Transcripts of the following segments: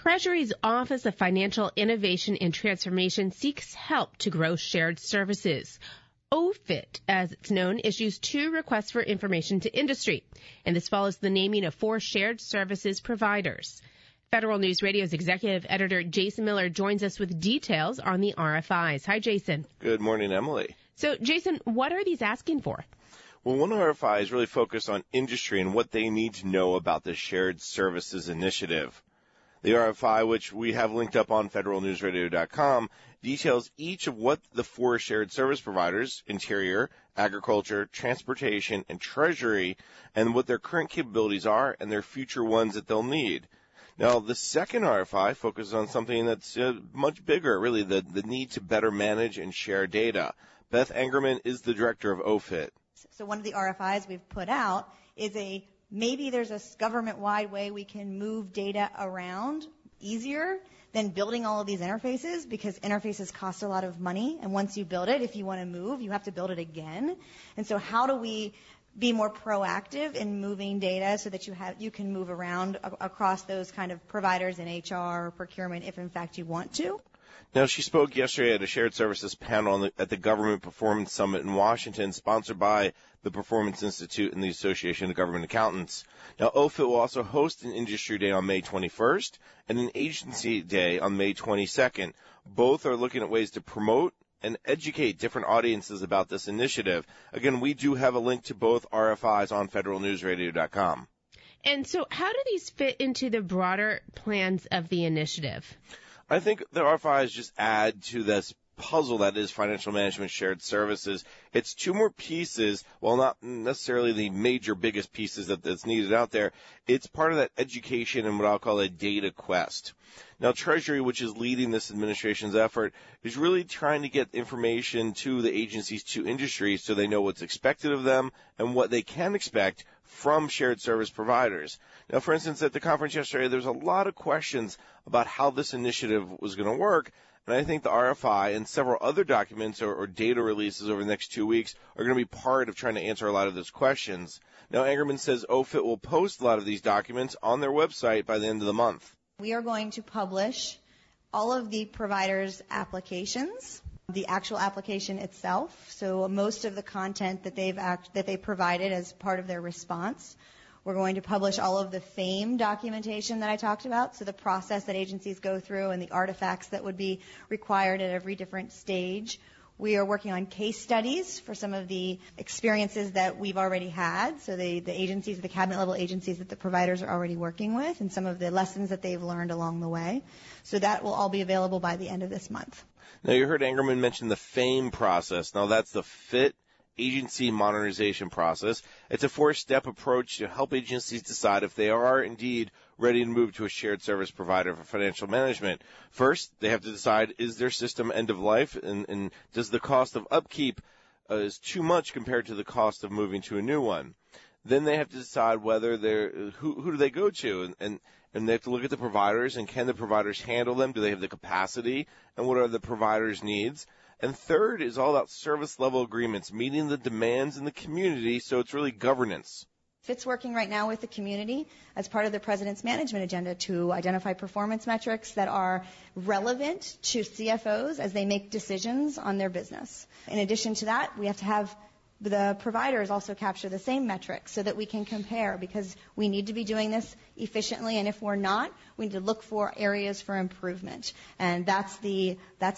Treasury's Office of Financial Innovation and Transformation seeks help to grow shared services. OFIT, as it's known, issues 2 requests for information to industry, and this follows the naming of 4 shared services providers. Federal News Radio's executive editor Jason Miller joins us with details on the RFIs. Hi, Jason. Good morning, Emily. So, Jason, what are these asking for? Well, one RFI is really focused on industry and what they need to know about the Shared Services Initiative. The RFI, which we have linked up on federalnewsradio.com, details each of what the 4 shared service providers, Interior, Agriculture, Transportation, and Treasury, and what their current capabilities are and their future ones that they'll need. Now, the second RFI focuses on something that's much bigger, really, the need to better manage and share data. Beth Angerman is the director of OFIT. So one of the RFIs we've put out is maybe there's a government-wide way we can move data around easier than building all of these interfaces, because interfaces cost a lot of money, and once you build it, if you want to move, you have to build it again. And so how do we be more proactive in moving data so that you can move around across those kind of providers in HR or procurement if, in fact, you want to? Now, she spoke yesterday at a shared services panel at the Government Performance Summit in Washington, sponsored by the Performance Institute and the Association of Government Accountants. Now, OFIT will also host an industry day on May 21st and an agency day on May 22nd. Both are looking at ways to promote and educate different audiences about this initiative. Again, we do have a link to both RFIs on federalnewsradio.com. And so how do these fit into the broader plans of the initiative? I think the RFIs just add to this puzzle that is financial management shared services. It's 2 more pieces, while not necessarily the major biggest pieces that's needed out there. It's part of that education and what I'll call a data quest. Now, Treasury, which is leading this administration's effort, is really trying to get information to the agencies, to industry, so they know what's expected of them and what they can expect from shared service providers. Now, for instance, at the conference yesterday, there's a lot of questions about how this initiative was going to work, and I think the RFI and several other documents or data releases over the next 2 weeks are going to be part of trying to answer a lot of those questions. Now, Angerman says OFIT will post a lot of these documents on their website by the end of the month. We are going to publish all of the providers' applications, the actual application itself, so most of the content that they provided as part of their response. We're going to publish all of the FAME documentation that I talked about, so the process that agencies go through and the artifacts that would be required at every different stage. We are working on case studies for some of the experiences that we've already had, so the agencies, the cabinet-level agencies that the providers are already working with, and some of the lessons that they've learned along the way. So that will all be available by the end of this month. Now, you heard Angerman mention the FAME process. Now, that's the FIT Agency Modernization Process. It's a 4-step approach to help agencies decide if they are indeed ready to move to a shared service provider for financial management. First, they have to decide, is their system end of life, and does the cost of upkeep is too much compared to the cost of moving to a new one. Then they have to decide whether who do they go to, and they have to look at the providers, and can the providers handle them? Do they have the capacity? And what are the providers' needs? And third is all about service level agreements, meeting the demands in the community, so it's really governance. FIT's working right now with the community as part of the President's management agenda to identify performance metrics that are relevant to CFOs as they make decisions on their business. In addition to that, we have to have the providers also capture the same metrics so that we can compare, because we need to be doing this efficiently, and if we're not, we need to look for areas for improvement. And that's the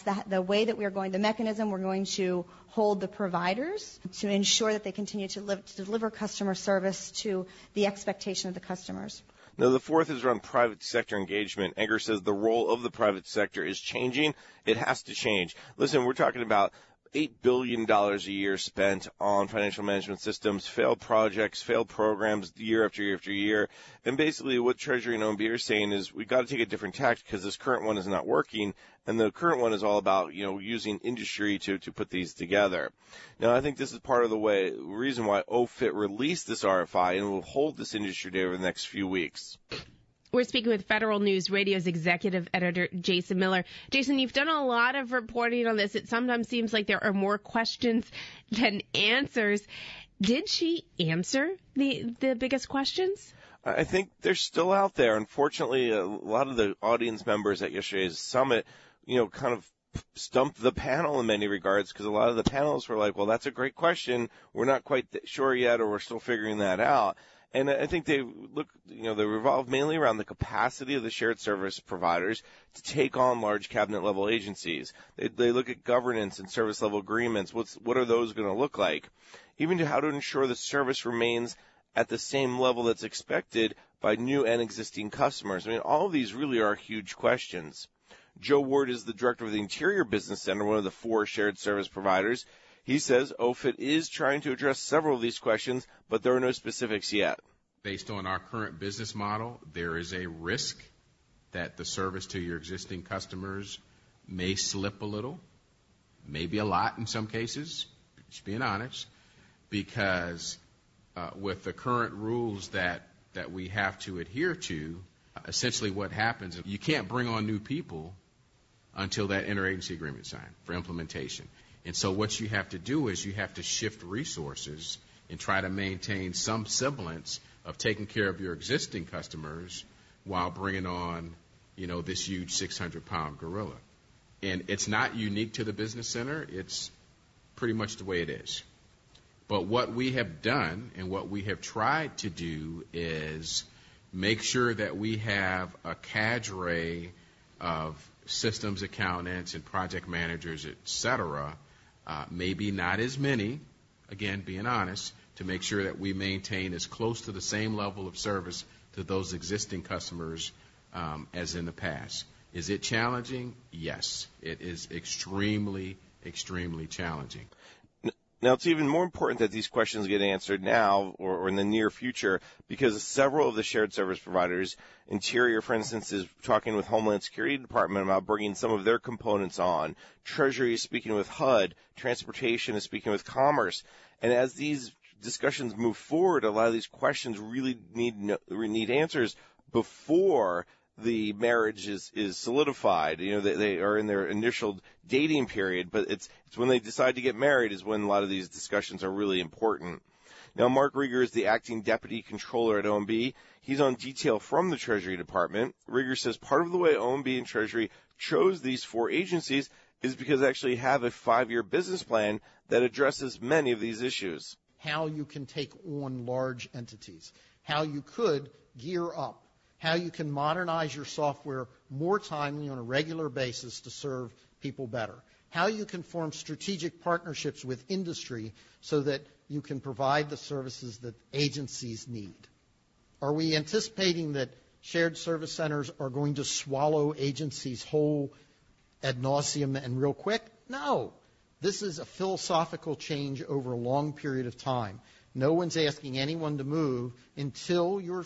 way that we're going, the mechanism we're going to hold the providers to ensure that they continue to deliver customer service to the expectation of the customers. Now, the fourth is around private sector engagement. Anger says the role of the private sector is changing. It has to change. Listen, we're talking about $8 billion a year spent on financial management systems, failed projects, failed programs year after year after year. And basically what Treasury and OMB are saying is we've got to take a different tact because this current one is not working. And the current one is all about, using industry to put these together. Now, I think this is part of the reason why OFIT released this RFI and will hold this industry day over the next few weeks. We're speaking with Federal News Radio's executive editor, Jason Miller. Jason, you've done a lot of reporting on this. It sometimes seems like there are more questions than answers. Did she answer the biggest questions? I think they're still out there. Unfortunately, a lot of the audience members at yesterday's summit, kind of stumped the panel in many regards, because a lot of the panelists were like, well, that's a great question. We're not quite sure yet, or we're still figuring that out. And I think they revolve mainly around the capacity of the shared service providers to take on large cabinet level agencies. They look at governance and service level agreements. What are those going to look like? Even to how to ensure the service remains at the same level that's expected by new and existing customers. I mean, all of these really are huge questions. Joe Ward is the director of the Interior Business Center, one of the 4 shared service providers. He says OFIT is trying to address several of these questions, but there are no specifics yet. Based on our current business model, there is a risk that the service to your existing customers may slip a little, maybe a lot in some cases, just being honest, because with the current rules that we have to adhere to, essentially what happens is you can't bring on new people until that interagency agreement is signed for implementation. And so what you have to do is you have to shift resources and try to maintain some semblance of taking care of your existing customers while bringing on, this huge 600-pound gorilla. And it's not unique to the business center. It's pretty much the way it is. But what we have done and what we have tried to do is make sure that we have a cadre of systems accountants and project managers, et cetera, maybe not as many, again, being honest, to make sure that we maintain as close to the same level of service to those existing customers as in the past. Is it challenging? Yes. It is extremely, extremely challenging. Now, it's even more important that these questions get answered now or in the near future, because several of the shared service providers, Interior, for instance, is talking with Homeland Security Department about bringing some of their components on. Treasury is speaking with HUD. Transportation is speaking with Commerce. And as these discussions move forward, a lot of these questions really need answers before the marriage is solidified. They are in their initial dating period, but it's when they decide to get married is when a lot of these discussions are really important. Now, Mark Rieger is the acting deputy controller at OMB. He's on detail from the Treasury Department. Rieger says part of the way OMB and Treasury chose these 4 agencies is because they actually have a 5-year business plan that addresses many of these issues. How you can take on large entities, how you could gear up, how you can modernize your software more timely on a regular basis to serve people better, how you can form strategic partnerships with industry so that you can provide the services that agencies need. Are we anticipating that shared service centers are going to swallow agencies whole ad nauseum and real quick? No. This is a philosophical change over a long period of time. No one's asking anyone to move until your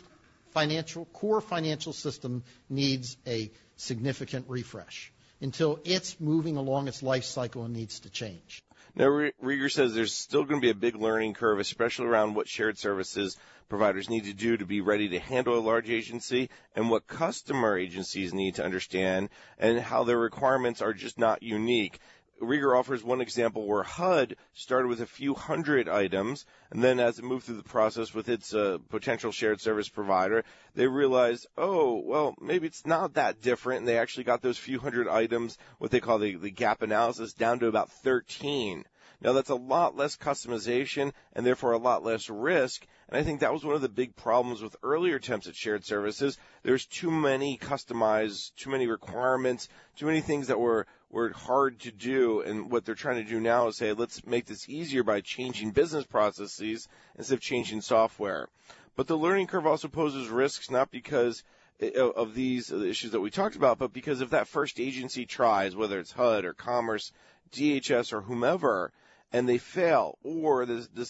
core financial system needs a significant refresh, until it's moving along its life cycle and needs to change. Now, Rieger says there's still going to be a big learning curve, especially around what shared services providers need to do to be ready to handle a large agency, and what customer agencies need to understand, and how their requirements are just not unique. Rieger offers one example where HUD started with a few hundred items, and then as it moved through the process with its potential shared service provider, they realized, maybe it's not that different, and they actually got those few hundred items, what they call the gap analysis, down to about 13. Now, that's a lot less customization and therefore a lot less risk, and I think that was one of the big problems with earlier attempts at shared services. There's too many customized, too many requirements, too many things that were hard to do, and what they're trying to do now is say, let's make this easier by changing business processes instead of changing software. But the learning curve also poses risks, not because of these issues that we talked about, but because if that first agency tries, whether it's HUD or Commerce, DHS or whomever, and they fail, or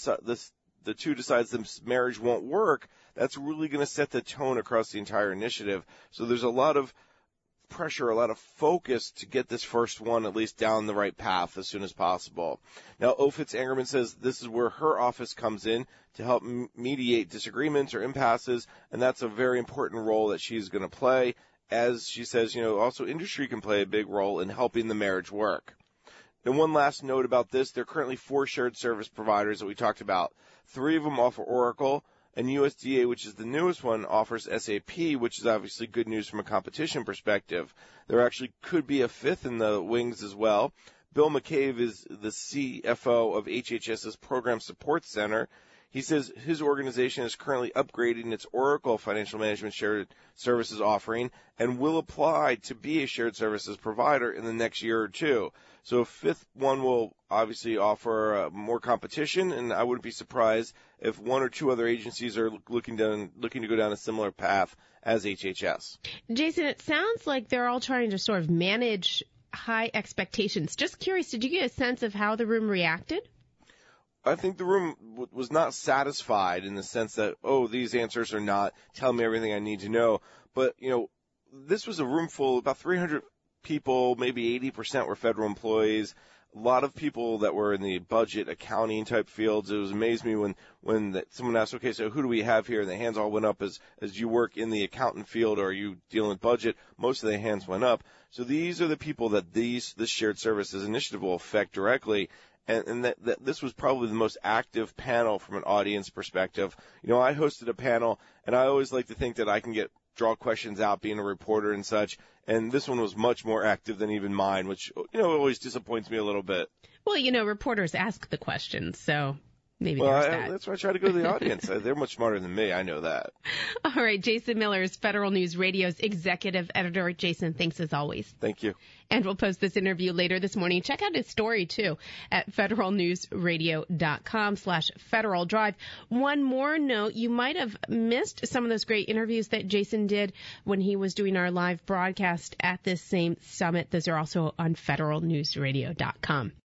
the two decides the marriage won't work, that's really going to set the tone across the entire initiative. So there's a lot of pressure, a lot of focus to get this first one at least down the right path as soon as possible. Now, Ophitz's Angerman says this is where her office comes in to help mediate disagreements or impasses, and that's a very important role that she's going to play. As she says, also industry can play a big role in helping the marriage work. And one last note about this, there are currently 4 shared service providers that we talked about. 3 of them offer Oracle, And USDA, which is the newest one, offers SAP, which is obviously good news from a competition perspective. There actually could be a fifth in the wings as well. Bill McCabe is the CFO of HHS's Program Support Center. He says his organization is currently upgrading its Oracle Financial Management Shared Services offering and will apply to be a shared services provider in the next year or two. So a fifth one will obviously offer more competition, and I wouldn't be surprised if one or two other agencies are looking to go down a similar path as HHS. Jason, it sounds like they're all trying to sort of manage high expectations. Just curious, did you get a sense of how the room reacted? I think the room was not satisfied in the sense that, oh, these answers are not telling me everything I need to know. But, this was a room full, about 300 people, maybe 80% were federal employees, a lot of people that were in the budget, accounting type fields. It was amazed me when someone asked, okay, so who do we have here? And the hands all went up as you work in the accountant field or are you dealing with budget? Most of the hands went up. So these are the people that this shared services initiative will affect directly. And that this was probably the most active panel from an audience perspective. I hosted a panel, and I always like to think that I can draw questions out being a reporter and such, and this one was much more active than even mine, which, always disappoints me a little bit. Well, reporters ask the questions, so maybe there's that. That's why I try to go to the audience. They're much smarter than me. I know that. All right, Jason Miller is Federal News Radio's executive editor. Jason, thanks as always. Thank you. And we'll post this interview later this morning. Check out his story, too, at federalnewsradio.com/Federal Drive. One more note, you might have missed some of those great interviews that Jason did when he was doing our live broadcast at this same summit. Those are also on federalnewsradio.com.